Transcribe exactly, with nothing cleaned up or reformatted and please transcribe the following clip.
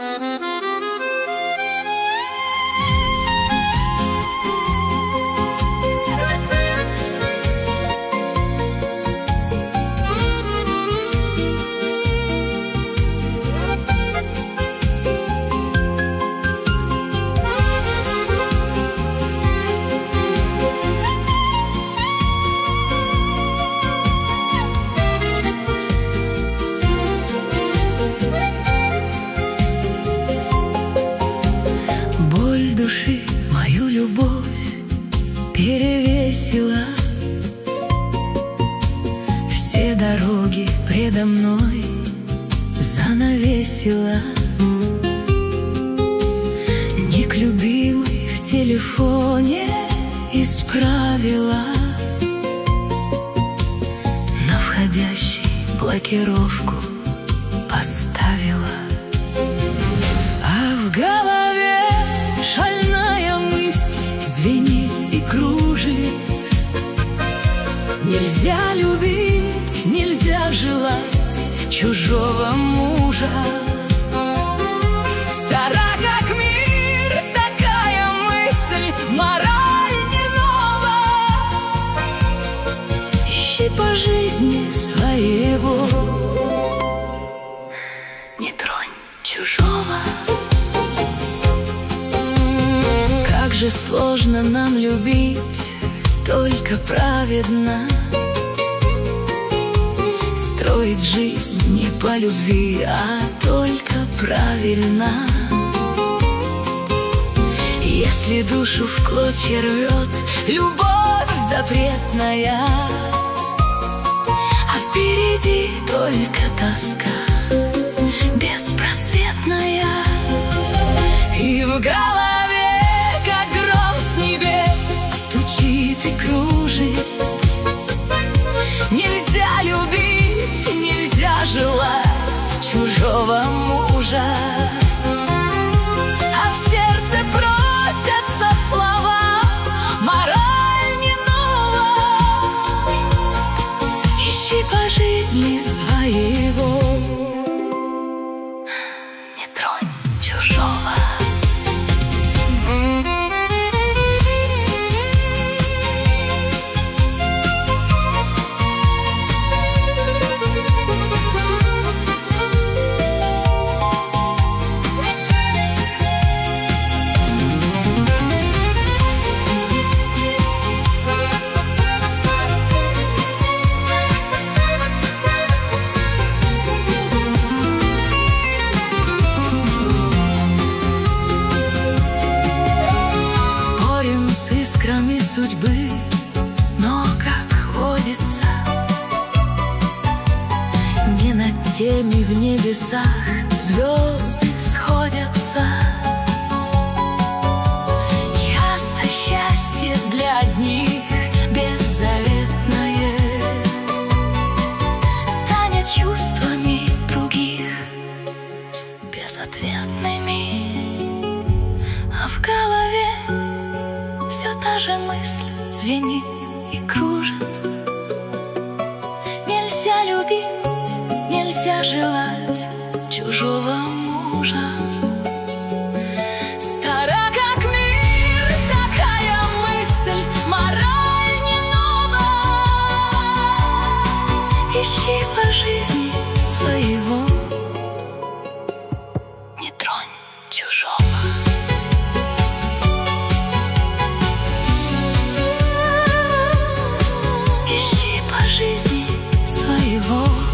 Души мою любовь перевесила, все дороги предо мной занавесила. Ник любимый в телефоне исправила, на входящий блокировку поставила. А в голове шальная мысль звенит и кружит: нельзя любить, нельзя желать чужого мужа. Стара как мир такая мысль, мораль не нова. Ищи по жизни своего, не тронь чужого. Как же сложно нам любить только праведно, строить жизнь не по любви, а только правильно. Если душу в клочья рвет любовь запретная, а впереди только тоска беспросветная, и в голове как гром с небес стучит и кружит: нельзя любить, нельзя желать чужого мужа. А в сердце просятся слова: мораль не нова. Ищи по жизни своего, не тронь чужого. С искрами судьбы, но, как водится, не над теми в небесах звезды сходятся. Часто счастье для одних беззаветное станет чувствами других безответными. А в голове все та же мысль звенит и кружит: нельзя любить, нельзя желать чужого мужа. Стара как мир такая мысль, мораль не нова. Ищи по жизни своего, не тронь чужого. Ищи по жизни своего.